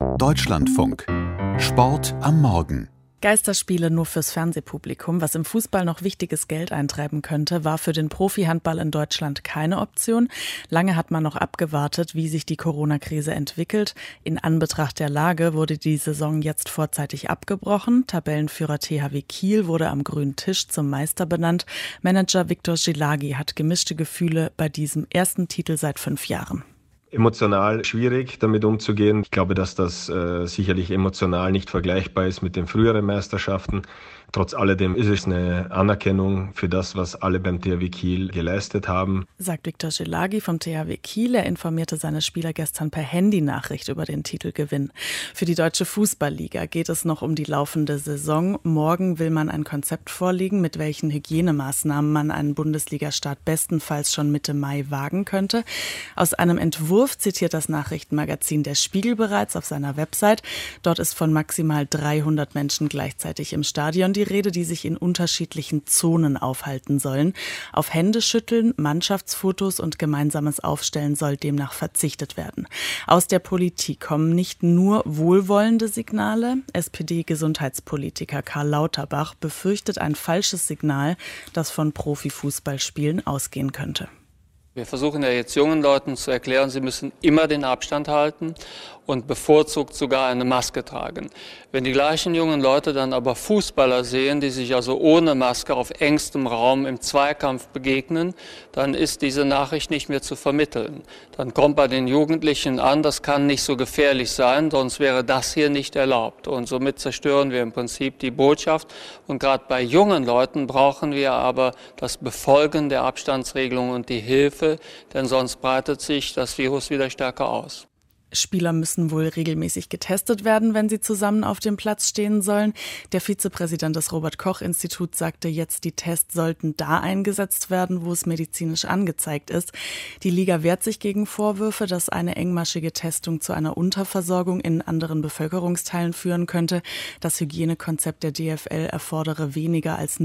Deutschlandfunk. Sport am Morgen. Geisterspiele nur fürs Fernsehpublikum. Was im Fußball noch wichtiges Geld eintreiben könnte, war für den Profi-Handball in Deutschland keine Option. Lange hat man noch abgewartet, wie sich die Corona-Krise entwickelt. In Anbetracht der Lage wurde die Saison jetzt vorzeitig abgebrochen. Tabellenführer THW Kiel wurde am grünen Tisch zum Meister benannt. Manager Viktor Szilágy hat gemischte Gefühle bei diesem ersten Titel seit 5 Jahren. Emotional schwierig, damit umzugehen. Ich glaube, dass das sicherlich emotional nicht vergleichbar ist mit den früheren Meisterschaften. Trotz alledem ist es eine Anerkennung für das, was alle beim THW Kiel geleistet haben. Sagt Viktor Szilágy vom THW Kiel. Er informierte seine Spieler gestern per Handynachricht über den Titelgewinn. Für die Deutsche Fußballliga geht es noch um die laufende Saison. Morgen will man ein Konzept vorlegen, mit welchen Hygienemaßnahmen man einen Bundesligastart bestenfalls schon Mitte Mai wagen könnte. Aus einem Entwurf zitiert das Nachrichtenmagazin Der Spiegel bereits auf seiner Website. Dort ist von maximal 300 Menschen gleichzeitig im Stadion die Rede, die sich in unterschiedlichen Zonen aufhalten sollen. Auf Händeschütteln, Mannschaftsfotos und gemeinsames Aufstellen soll demnach verzichtet werden. Aus der Politik kommen nicht nur wohlwollende Signale. SPD-Gesundheitspolitiker Karl Lauterbach befürchtet ein falsches Signal, das von Profifußballspielen ausgehen könnte. Wir versuchen ja jetzt jungen Leuten zu erklären, sie müssen immer den Abstand halten und bevorzugt sogar eine Maske tragen. Wenn die gleichen jungen Leute dann aber Fußballer sehen, die sich also ohne Maske auf engstem Raum im Zweikampf begegnen, dann ist diese Nachricht nicht mehr zu vermitteln. Dann kommt bei den Jugendlichen an, das kann nicht so gefährlich sein, sonst wäre das hier nicht erlaubt. Und somit zerstören wir im Prinzip die Botschaft. Und gerade bei jungen Leuten brauchen wir aber das Befolgen der Abstandsregelungen und die Hilfe, denn sonst breitet sich das Virus wieder stärker aus. Spieler müssen wohl regelmäßig getestet werden, wenn sie zusammen auf dem Platz stehen sollen. Der Vizepräsident des Robert-Koch-Instituts sagte jetzt, die Tests sollten da eingesetzt werden, wo es medizinisch angezeigt ist. Die Liga wehrt sich gegen Vorwürfe, dass eine engmaschige Testung zu einer Unterversorgung in anderen Bevölkerungsteilen führen könnte. Das Hygienekonzept der DFL erfordere weniger als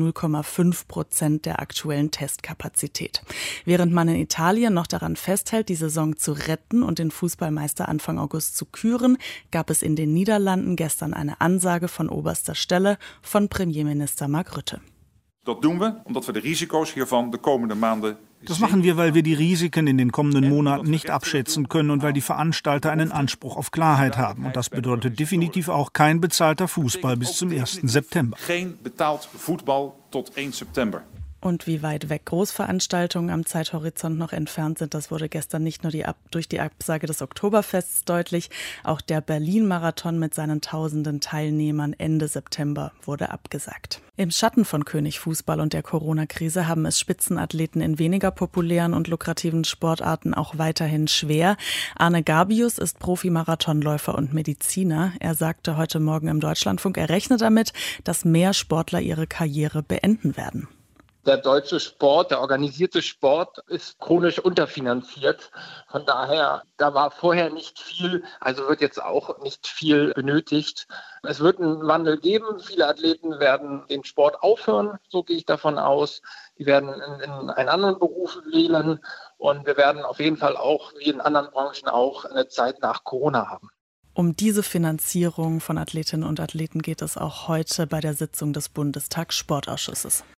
0,5% der aktuellen Testkapazität. Während man in Italien noch daran festhält, die Saison zu retten und den Fußballmeister Anfang August zu küren, gab es in den Niederlanden gestern eine Ansage von oberster Stelle von Premierminister Mark Rutte. Das machen wir, weil wir die Risiken in den kommenden Monaten nicht abschätzen können und weil die Veranstalter einen Anspruch auf Klarheit haben. Und das bedeutet definitiv auch kein bezahlter Fußball bis zum 1. September. Geen betaald voetbal tot 1 September. Und wie weit weg Großveranstaltungen am Zeithorizont noch entfernt sind, das wurde gestern nicht nur durch die Absage des Oktoberfests deutlich. Auch der Berlin-Marathon mit seinen tausenden Teilnehmern Ende September wurde abgesagt. Im Schatten von König Fußball und der Corona-Krise haben es Spitzenathleten in weniger populären und lukrativen Sportarten auch weiterhin schwer. Arne Gabius ist Profimarathonläufer und Mediziner. Er sagte heute Morgen im Deutschlandfunk, er rechne damit, dass mehr Sportler ihre Karriere beenden werden. Der deutsche Sport, der organisierte Sport ist chronisch unterfinanziert. Von daher, da war vorher nicht viel, also wird jetzt auch nicht viel benötigt. Es wird einen Wandel geben. Viele Athleten werden den Sport aufhören, so gehe ich davon aus. Die werden in einen anderen Beruf wählen und wir werden auf jeden Fall auch, wie in anderen Branchen auch, eine Zeit nach Corona haben. Um diese Finanzierung von Athletinnen und Athleten geht es auch heute bei der Sitzung des Bundestagssportausschusses.